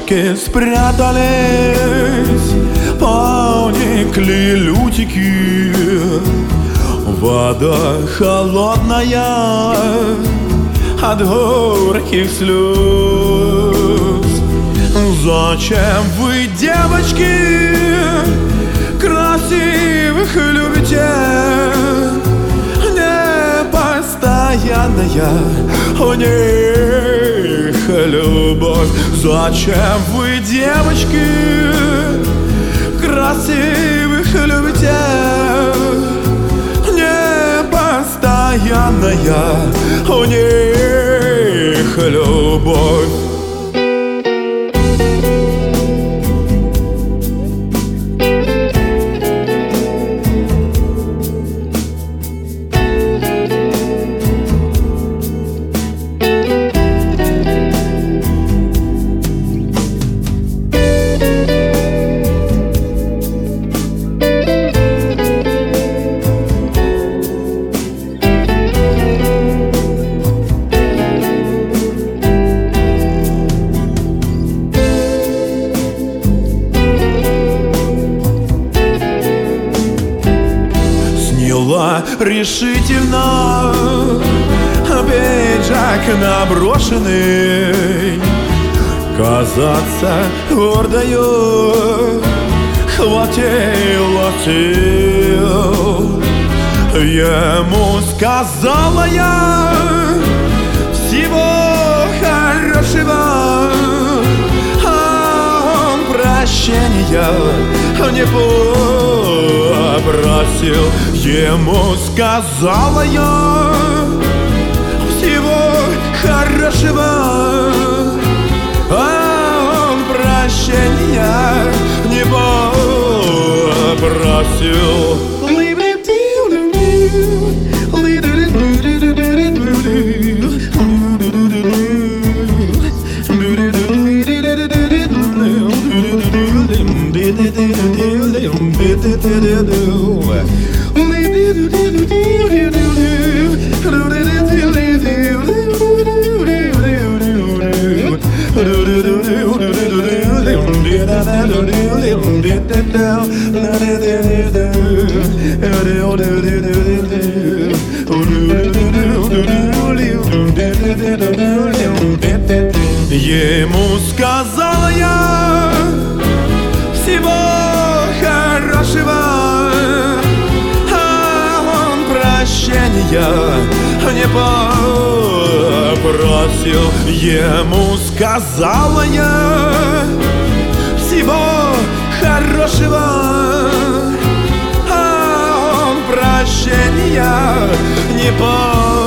Девочки спрятались, поникли лютики. Вода холодная от горьких слез. Зачем вы, девочки, красивых любите? Непостоянная у них любовь. Зачем вы, девочки, красивых любите? Непостоянная у них любовь. Решительно пиджак наброшенный, казаться гордою хватило сил. Ему сказала я всего хорошего, а он прощения не попросил. Ему сказала я всего хорошего, а он прощения не попросил. Ему сказала я всего хорошего, а он прощения не попросил. Ему сказала я всего хорошего, а он прощения не попросил.